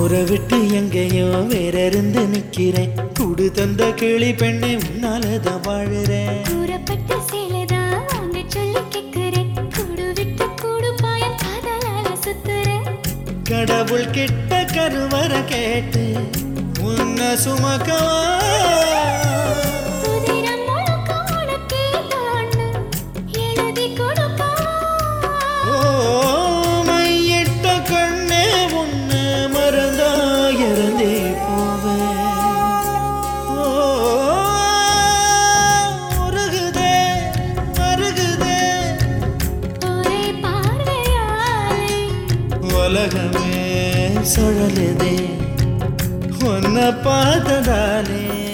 ஊரை விட்டு எங்கேயோ வேற இருந்து நிக்கிறேன். கூடு தந்த கிளி பெண்ணே உன்னாலதான் வாழுறேன். கூறப்பட்ட சேலைதான் வாங்க சொல்லி கேட்கிறேன். கூடு விட்டு கூடு பாயம் காதலால சுத்துறேன். கடவுள் கிட்ட கருவற கேட்டு உன்னை சுமக்கவா. சுதிரம் முழுக்க உனக்கே தான்னு எழுதி கொடுக்கவா. ஓ மையிட்ட கண்ணே உன்னை மறந்தா இறந்தே போவேன். ஓ உருகுதே மருகுதே ஒரே பார்வையாலே உலகமே சுழலுதே உன்னை பார்த்ததாலே.